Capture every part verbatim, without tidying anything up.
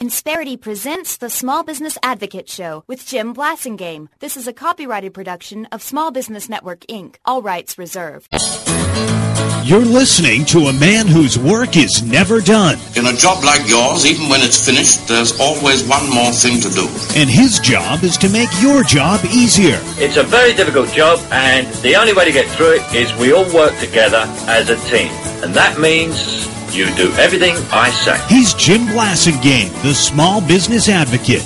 Insperity presents the Small Business Advocate Show with Jim Blasingame. This is a copyrighted production of Small Business Network, Incorporated. All rights reserved. You're listening to a man whose work is never done. In a job like yours, even when it's finished, there's always one more thing to do. And his job is to make your job easier. It's a very difficult job, and the only way to get through it is we all work together as a team. And that means you do everything I say. He's Jim Blasingame, the Small Business Advocate.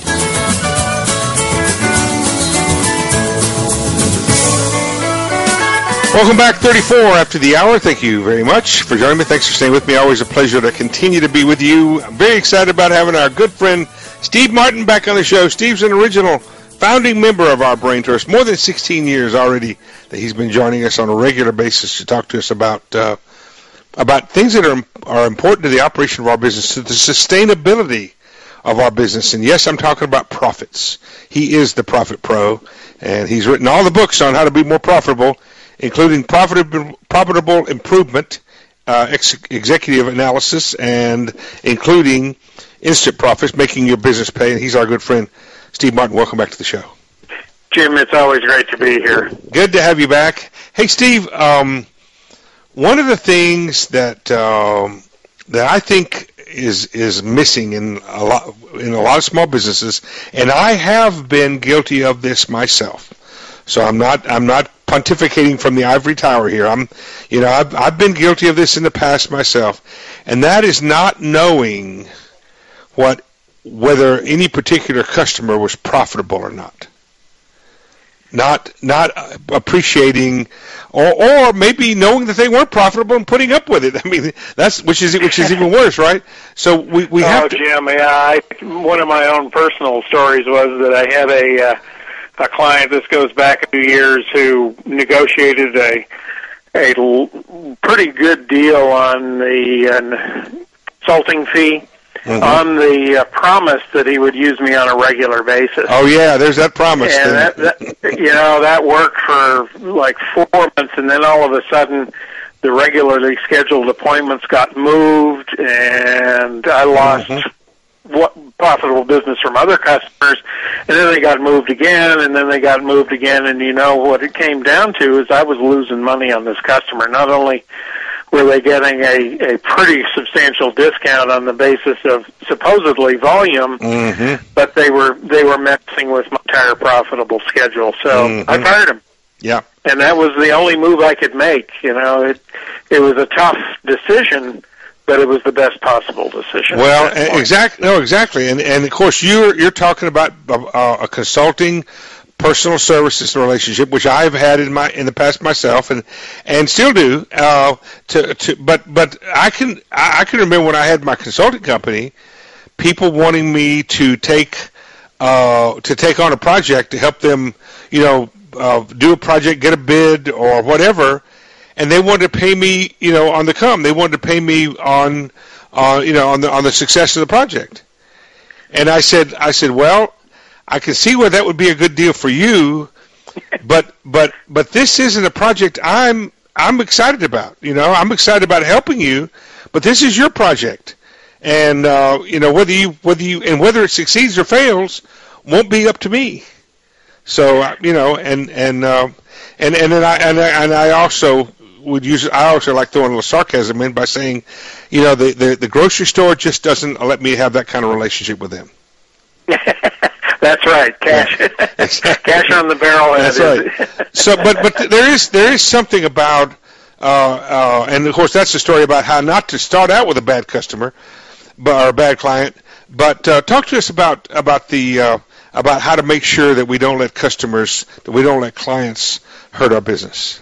Welcome back, thirty-four after the hour. Thank you very much for joining me. Thanks for staying with me. Always a pleasure to continue to be with you. I'm very excited about having our good friend Steve Martin back on the show. Steve's an original founding member of our Brain Trust. More than sixteen years already that he's been joining us on a regular basis to talk to us about uh, about things that are are important to the operation of our business, to the sustainability of our business. And yes, I'm talking about profits. He is the Profit Pro, and he's written all the books on how to be more profitable, including profitable, profitable improvement, uh, ex- executive analysis, and including instant profits, making your business pay. And he's our good friend, Steve Martin. Welcome back to the show. Jim, it's always great to be here. Good to have you back. Hey, Steve, um, one of the things that um, that I think is is missing in a lot in a lot of small businesses, and I have been guilty of this myself. So I'm not I'm not pontificating from the ivory tower here. I'm, you know, I've I've been guilty of this in the past myself, and that is not knowing what whether any particular customer was profitable or not. Not not appreciating, or or maybe knowing that they weren't profitable and putting up with it. I mean, that's which is which is even worse, right? So we we have oh, to. Jim, yeah, I, one of my own personal stories was that I had a. Uh, A client, this goes back a few years, who negotiated a a l- pretty good deal on the uh, consulting fee, mm-hmm. on the uh, promise that he would use me on a regular basis. Oh yeah, there's that promise. And that, that, you know, that worked for like four months, and then all of a sudden, the regularly scheduled appointments got moved, and I lost. Mm-hmm. What profitable business from other customers, and then they got moved again, and then they got moved again, and you know what it came down to is I was losing money on this customer. Not only were they getting a, a pretty substantial discount on the basis of supposedly volume, mm-hmm. but they were they were messing with my entire profitable schedule. So mm-hmm. I fired him. Yeah, and that was the only move I could make. You know, it it was a tough decision, but it was the best possible decision. Well, exactly. No, exactly. And and of course, you're you're talking about a, a consulting, personal services relationship, which I've had in my in the past myself, and and still do. Uh, to to but but I can I can remember when I had my consulting company, people wanting me to take uh, to take on a project to help them, you know, uh, do a project, get a bid or whatever. And they wanted to pay me, you know, on the come. They wanted to pay me on, uh, you know, on the on the success of the project. And I said, I said, well, I can see where that would be a good deal for you, but but but this isn't a project I'm I'm excited about. You know, I'm excited about helping you, but this is your project, and uh, you know whether you whether you and whether it succeeds or fails won't be up to me. So uh, you know, and and uh, and and then I and I, and I also. would use I also like throwing a little sarcasm in by saying, you know, the, the, the grocery store just doesn't let me have that kind of relationship with them. That's right, cash, yeah. Cash on the barrel. That's right. So, but but there is there is something about, uh, uh, and of course that's the story about how not to start out with a bad customer, but or a bad client. But uh, talk to us about about the uh, about how to make sure that we don't let customers, that we don't let clients hurt our business.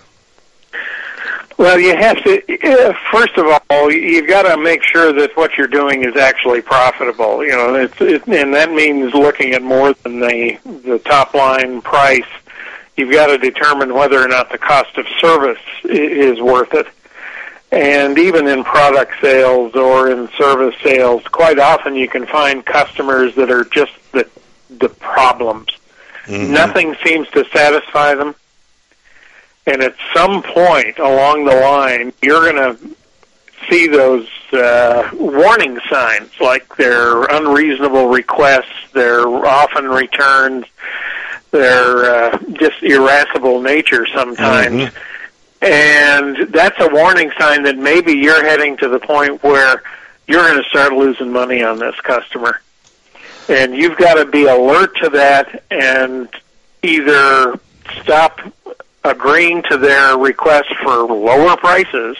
Well, you have to, uh, first of all, you've got to make sure that what you're doing is actually profitable. You know, it's, it, and that means looking at more than the, the top line price. You've got to determine whether or not the cost of service is worth it. And even in product sales or in service sales, quite often you can find customers that are just the, the problems. Mm-hmm. Nothing seems to satisfy them. And at some point along the line, you're going to see those uh, warning signs, like their unreasonable requests, their often returns, their uh, just irascible nature sometimes. Mm-hmm. And that's a warning sign that maybe you're heading to the point where you're going to start losing money on this customer. And you've got to be alert to that and either stop agreeing to their request for lower prices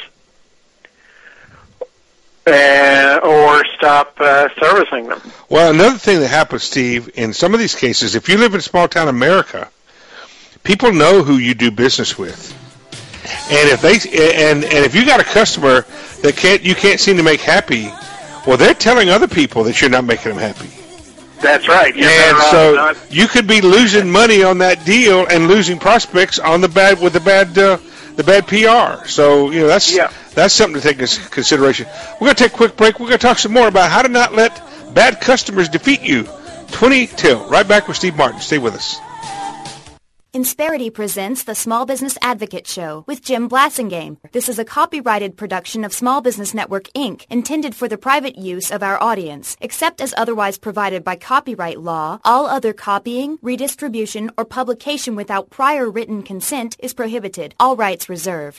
uh, or stop uh, servicing them. Well, another thing that happens, Steve, in some of these cases, if you live in small-town America, people know who you do business with. And if they and and if you got a customer that can't you can't seem to make happy, well, they're telling other people that you're not making them happy. That's right. You're and so not. you could be losing money on that deal and losing prospects on the bad with the bad uh, the bad P R. So you know that's yeah. that's something to take into consideration. We're going to take a quick break. We're going to talk some more about how to not let bad customers defeat you. twenty till. Right back with Steve Martin. Stay with us. Insperity presents the Small Business Advocate Show with Jim Blasingame. This is a copyrighted production of Small Business Network, Incorporated, intended for the private use of our audience. Except as otherwise provided by copyright law, all other copying, redistribution, or publication without prior written consent is prohibited. All rights reserved.